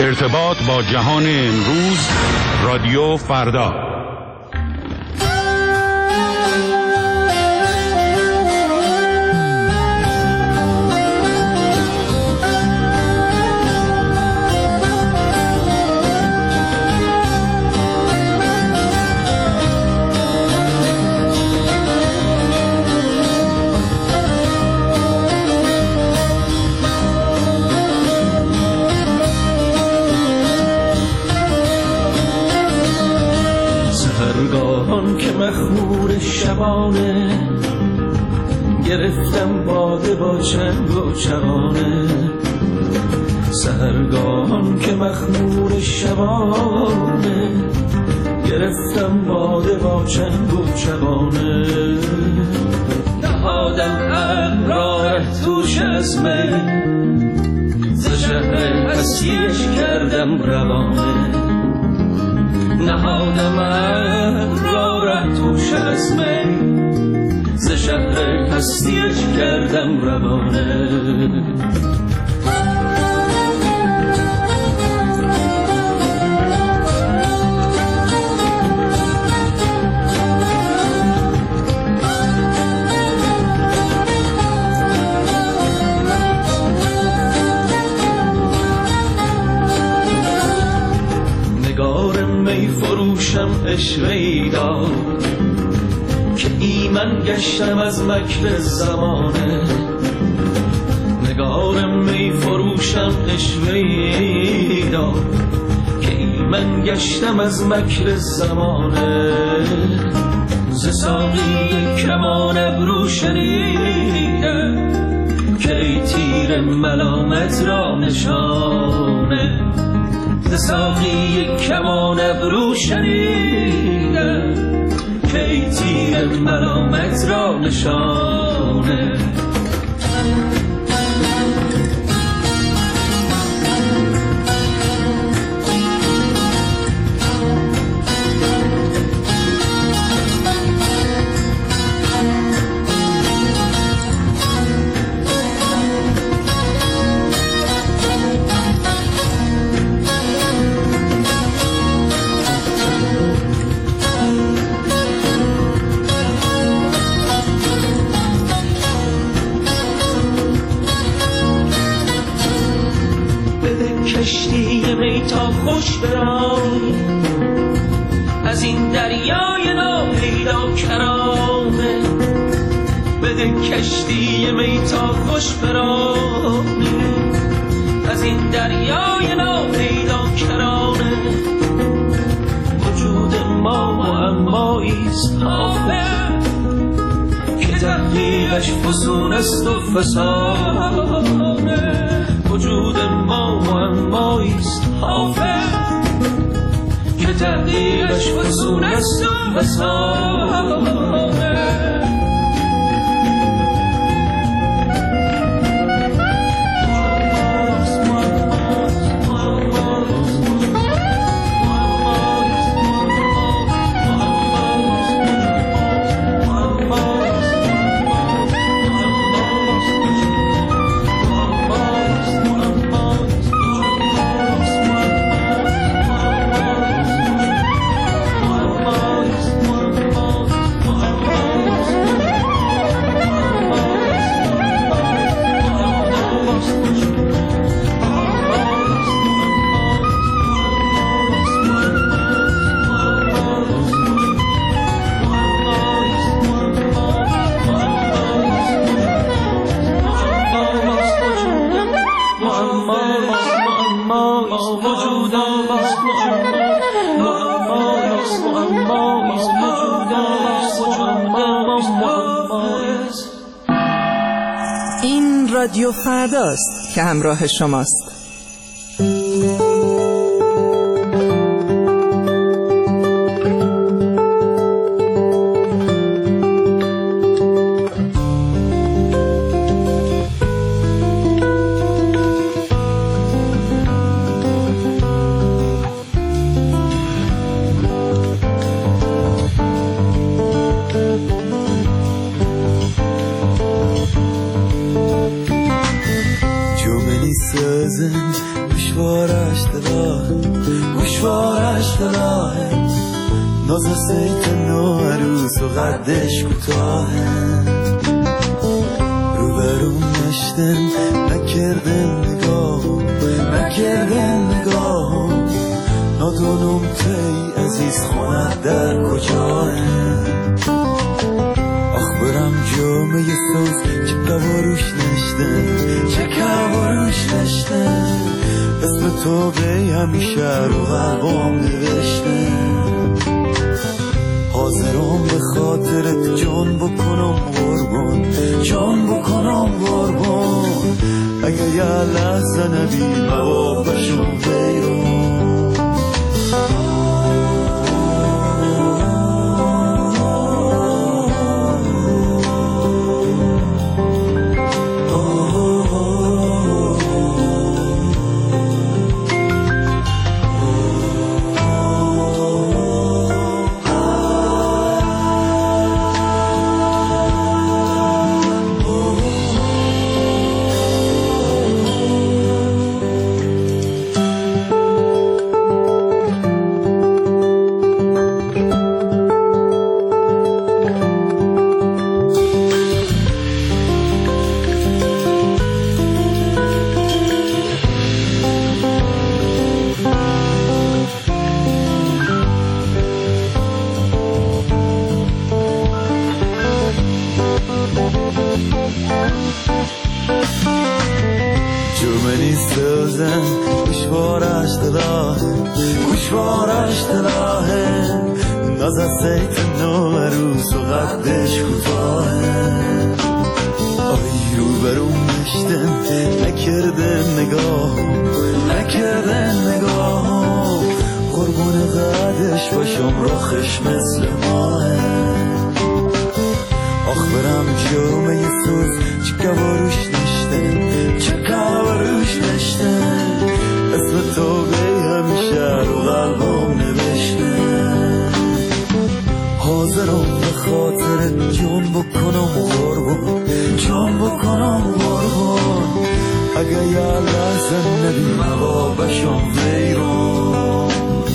ارتباط با جهان امروز، رادیو فردا. که مخمور شبانه گرفتم باده با چنگ و چغانه، سحرگاهان که مخمور شبانه گرفتم باده با چنگ و چغانه، نهادم عقل را توش از می، ز شهر هستیش کردم روانه، نهادم را توش از می، ز شهر هستیش کردم روانه. اشوه‌ای دار که ایمن گشتم از مکر زمانه، نگار می فروشم اشوه‌ای دار که ایمن گشتم از مکر زمانه، ز ساقی کمان ابرو شنیدم که ای تیر ملامت را نشانه، ساقی کمان ابرو شنیدم که ای تیر ملامت را نشانه. کشتی می تا خوش برای از این دریای ناپیدا کرانه، بده کشتی می تا خوش برای از این دریای ناپیدا کرانه، وجود ما معماییست حافظ که تحقیقش فسون است و فسانه، وجود ما معماییست حافظ که تحقیقش فسون است و فسانه. این رادیو فرداست که همراه شماست. سازم گوشوارش دلاهه ناز سیت نوروز و قدش کوتاهه روبروم نشتن نکردن نگاه نادونم تی عزیز خونت در کجاه آخ برم جامعه سوز چه کواروش نشتن اسم تو به همیشه رو قلبم نوشته حاضرم به خاطرت جان بکنم قربان اگه یه لحظه نبی موابشم بیرون گوشوارش دلاهه ناز سیت نوروز و قدش کوتاهه آی روبروم نشتن نکردن نگاه قربون قدش باشم رخش مثل ماهه آخ برم جامعه سوز چه کواروش نشتن اسم تو به همیشه رو قلبم نوشته حاضرم به خاطر جان بکنم قربان اگه یه لحظه نبی موابشم ویرون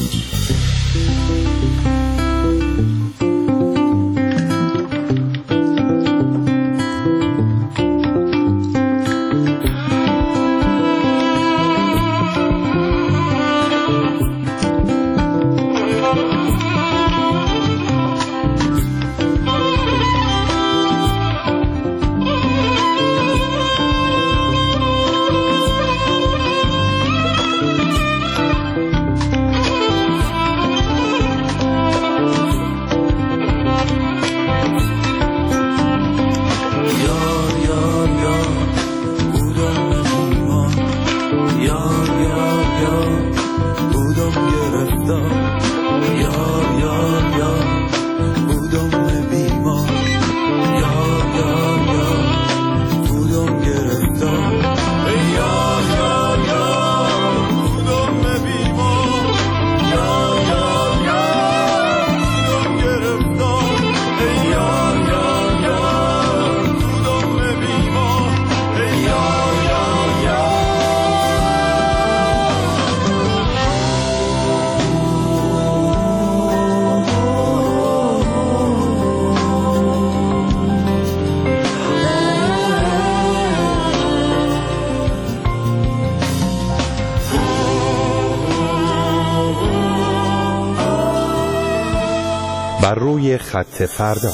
بر روی خط فردا.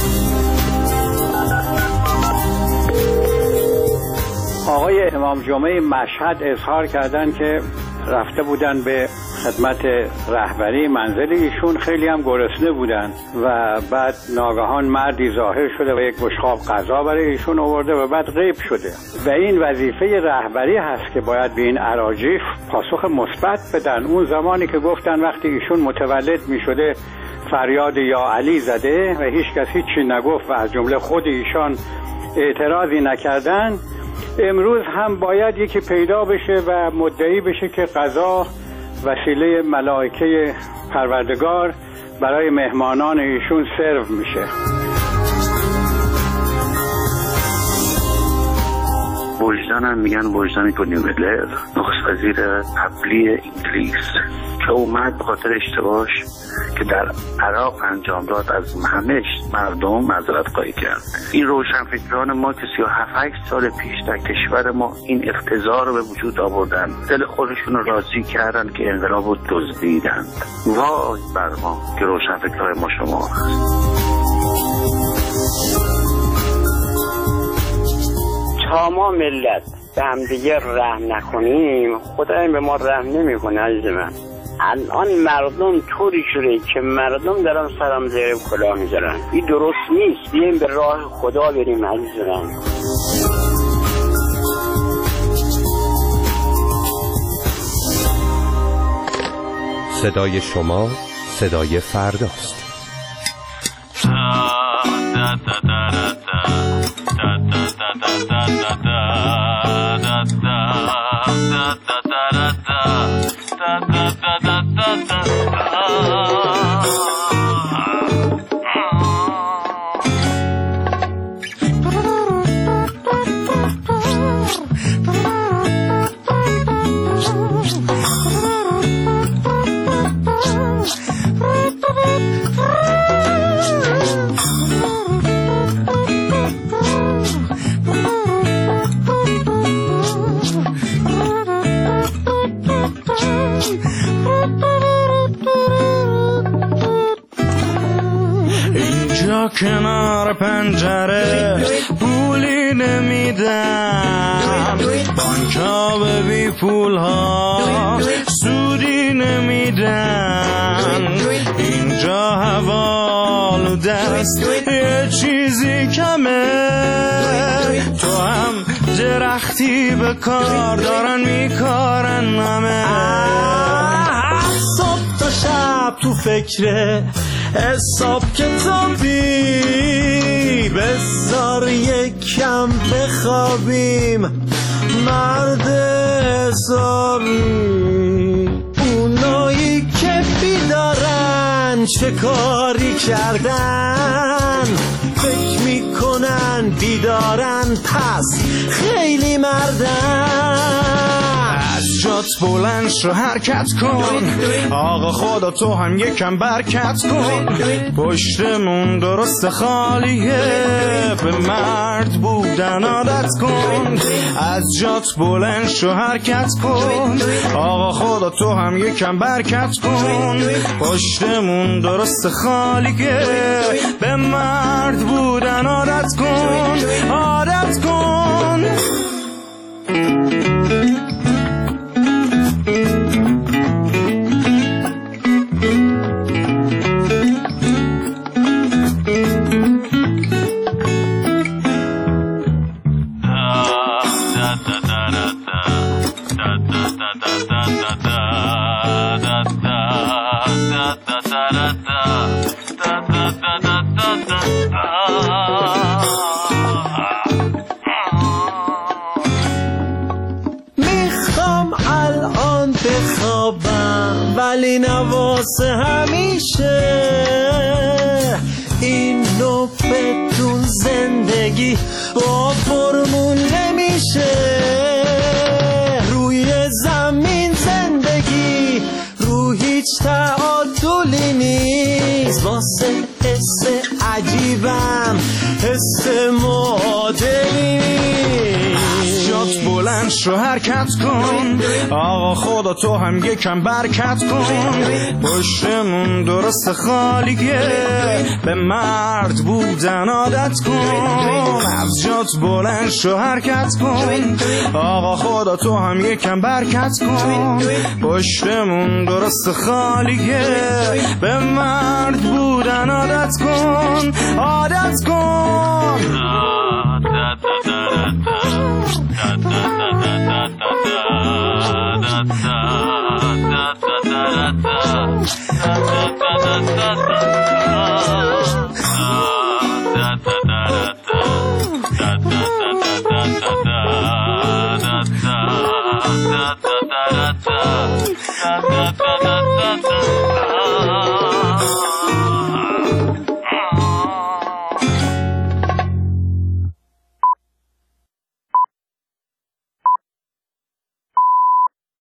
آقای امام جمعه مشهد اظهار کردند که رفته بودن به خدمت رهبری منزل ایشون، خیلی هم گرسنه بودن و بعد ناگهان مردی ظاهر شده و یک بشقاب غذا برای ایشون آورده و بعد غیب شده و این وظیفه رهبری هست که باید به این اراجیف پاسخ مثبت بدن. اون زمانی که گفتن وقتی ایشون متولد می شده فریاد یا علی زده و هیچ کس هیچی نگفت و از جمله خود ایشان اعتراضی نکردن، امروز هم باید یکی پیدا بشه و مدعی بشه که غذا وسیله ملائکه پروردگار برای مهمانان ایشون سرو میشه. وجدانم میگن وجدان تونی بلر، نخست وزیر قبلی انگلیس که اومد به خاطر اشتباهش که در عراق انجام داد از همه مردم معذرت خواهی کرد. این روشنفکران ما که 37-8 سال پیش در کشور ما این اقتضا رو به وجود آوردن، دل خودشون رو راضی کردن که انقلاب رو دزدیدند. وای بر ما که روشنفکران ما شما تا ما ملت به همدیگه رحم نکنیم خدای به ما رحم نمیکنه. عزیز من الان مردم طوری شده که مردم دارن سرم زیر کلاه میذارن، این درست نیست. بیایم به راه خدا بریم عزیز من. صدای شما صدای فرداست. کنار پنجره پولی نمیدم، بانکا به بی پول ها سودی نمیدن، اینجا حوالو دست یه چیزی کمه، تو هم درختی به کار دارن میکارن همه. صبح تا شب تو فکره حساب کتابی، بذار یکم بخوابیم مرد حسابی. اونایی که بیدارن چه کاری کردن، فکر میکنن بیدارن پس خیلی مردن. از جات بلند شو حرکت کن، آقا خدا تو هم یکم برکت کن، پشتمون درست خالیه به مرد بودن عادت کن. از جات بلند شو حرکت کن، آقا خدا تو هم یکم برکت کن، پشتمون درست خالیه به مرد بودن عادت کن، عادت کن. میخوام الان بخوابم ولی نواسه همیشه، اینو بدون زندگی با فرمون نمیشه. روی زمین زندگی رو هیچ تعادلی نیست، واسه حس عجیبم حس معادلی نیست. جات بلند شو حرکت کن، آقا خدا تو هم یکم برکت کن، پشتمون درست خالیه به مرد بودن عادت کن. از جات بلند شو حرکت کن، آقا خدا تو هم یکم برکت کن، پشتمون درست خالیه به مرد بودن عادت کن، عادت کن. da da da da da da da da da da